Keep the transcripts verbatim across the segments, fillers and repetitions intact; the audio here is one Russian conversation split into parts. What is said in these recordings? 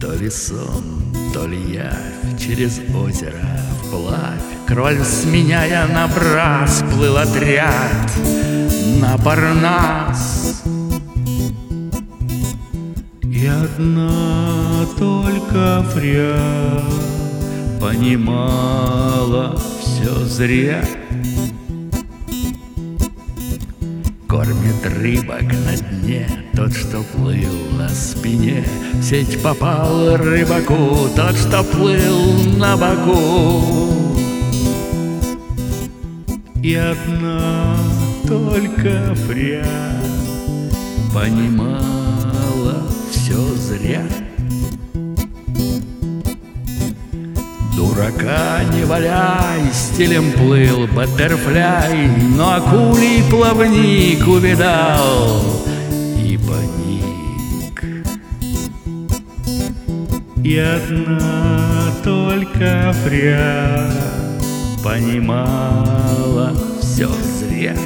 То ли сон, то ли явь, через озеро вплавь Кроль, сменяя набрас, плыл отряд на Парнас. И одна только Фря понимала все зря. Кормит рыбок на дне тот, что плыл на спине. В сеть попал рыбаку тот, что плыл на боку. И одна только Фря понимала все зря. Дурака не валяй, стилем плыл баттерфляй, но акулий плавник увидал и паник. И одна только Фря понимала все зря.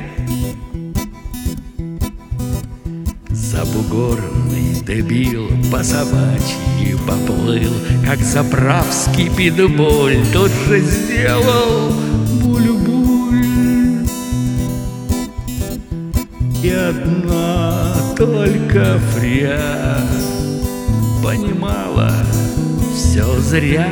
За бугорный дебил по собачьи поплыл, как заправский питбуль тут же сделал буль-буль. И одна только Фря понимала все зря.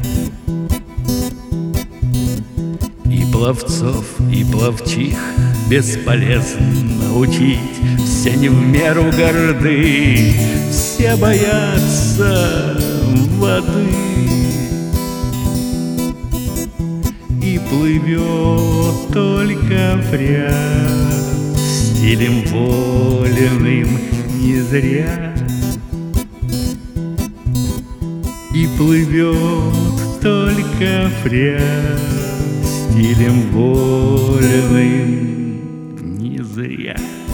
И пловцов, и пловчих бесполезно учить, все не в меру горды, все боятся воды. И плывет только Фря стилем вольным не зря. И плывет только Фря стилем вольным не зря.